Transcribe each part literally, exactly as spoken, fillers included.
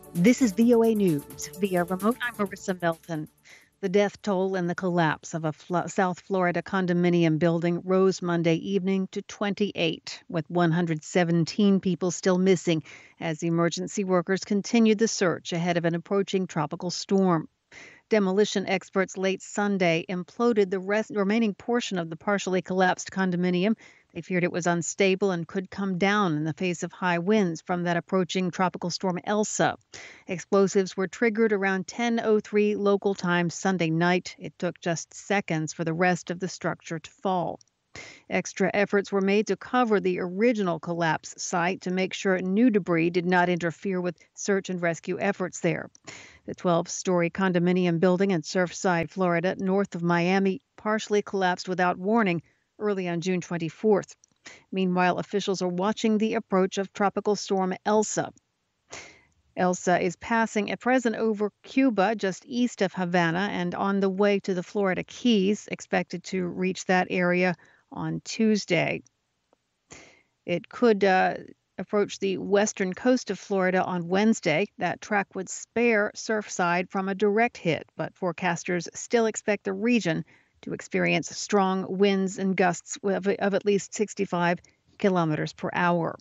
This is V O A News. Via remote, I'm Marissa Melton. The death toll in the collapse of a Flo- South Florida condominium building rose Monday evening to twenty-eight, with one hundred seventeen people still missing as emergency workers continued the search ahead of an approaching tropical storm. Demolition experts late Sunday imploded the rest, remaining portion of the partially collapsed condominium. They feared it was unstable and could come down in the face of high winds from that approaching tropical storm Elsa. Explosives were triggered around ten oh three local time Sunday night. It took just seconds for the rest of the structure to fall. Extra efforts were made to cover the original collapse site to make sure new debris did not interfere with search and rescue efforts there. The twelve-story condominium building in Surfside, Florida, north of Miami, partially collapsed without warning early on June twenty-fourth. Meanwhile, officials are watching the approach of tropical storm Elsa. Elsa is passing at present over Cuba, just east of Havana, and on the way to the Florida Keys, expected to reach that area on Tuesday. It could uh, approach the western coast of Florida on Wednesday. That track would spare Surfside from a direct hit, but forecasters still expect the region to experience strong winds and gusts of, of at least sixty-five kilometers per hour.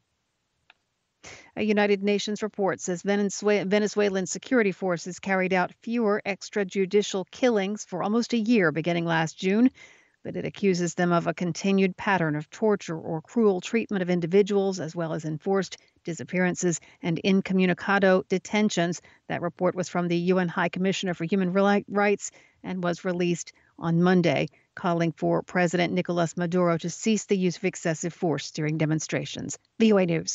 A United Nations report says Venezuelan security forces carried out fewer extrajudicial killings for almost a year beginning last June, but it accuses them of a continued pattern of torture or cruel treatment of individuals, as well as enforced disappearances and incommunicado detentions. That report was from the U N High Commissioner for Human Rights and was released on Monday, calling for President Nicolas Maduro to cease the use of excessive force during demonstrations. V O A News.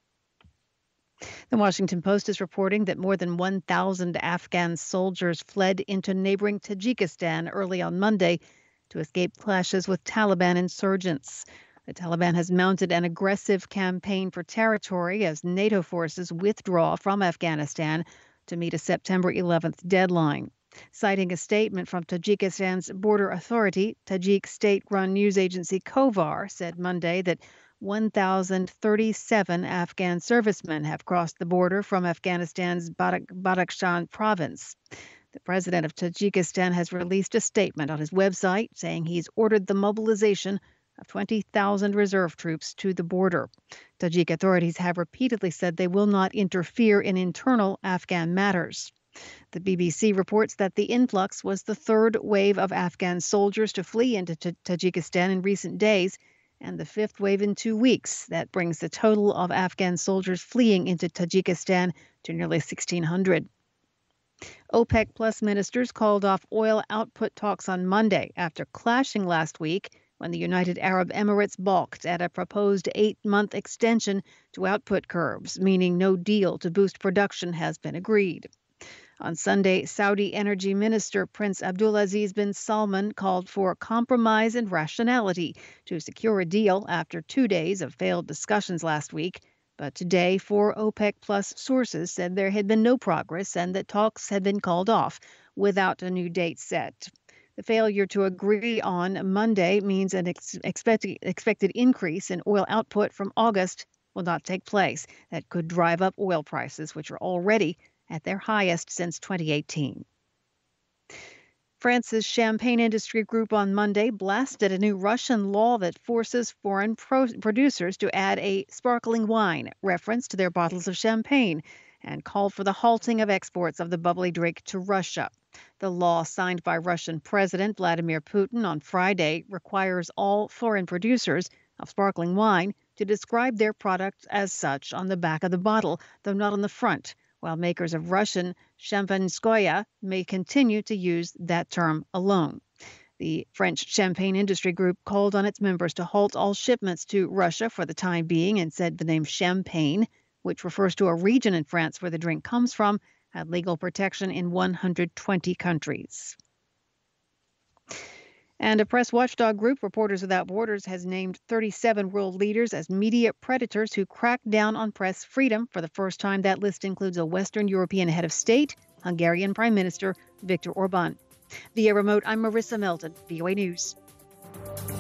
The Washington Post is reporting that more than one thousand Afghan soldiers fled into neighboring Tajikistan early on Monday to escape clashes with Taliban insurgents. The Taliban has mounted an aggressive campaign for territory as NATO forces withdraw from Afghanistan to meet a September eleventh deadline. Citing a statement from Tajikistan's border authority, Tajik state-run news agency Kovar said Monday that one thousand thirty-seven Afghan servicemen have crossed the border from Afghanistan's Badakhshan province. The president of Tajikistan has released a statement on his website saying he's ordered the mobilization of twenty thousand reserve troops to the border. Tajik authorities have repeatedly said they will not interfere in internal Afghan matters. The B B C reports that the influx was the third wave of Afghan soldiers to flee into T- Tajikistan in recent days, and the fifth wave in two weeks. That brings the total of Afghan soldiers fleeing into Tajikistan to nearly sixteen hundred. OPEC Plus ministers called off oil output talks on Monday after clashing last week when the United Arab Emirates balked at a proposed eight-month extension to output curbs, meaning no deal to boost production has been agreed. On Sunday, Saudi Energy Minister Prince Abdulaziz bin Salman called for compromise and rationality to secure a deal after two days of failed discussions last week. But today, four OPEC Plus sources said there had been no progress and that talks had been called off without a new date set. The failure to agree on Monday means an ex- expected, expected increase in oil output from August will not take place. That could drive up oil prices, which are already at their highest since twenty eighteen. France's Champagne Industry Group on Monday blasted a new Russian law that forces foreign pro- producers to add a sparkling wine reference to their bottles of champagne and called for the halting of exports of the bubbly drink to Russia. The law, signed by Russian President Vladimir Putin on Friday, requires all foreign producers of sparkling wine to describe their product as such on the back of the bottle, though not on the front, while makers of Russian Champanskoye may continue to use that term alone. The French Champagne Industry Group called on its members to halt all shipments to Russia for the time being and said the name Champagne, which refers to a region in France where the drink comes from, had legal protection in one hundred twenty countries. And a press watchdog group, Reporters Without Borders, has named thirty-seven world leaders as media predators who crack down on press freedom. For the first time, that list includes a Western European head of state, Hungarian Prime Minister Viktor Orban. Via remote, I'm Marissa Melton, V O A News.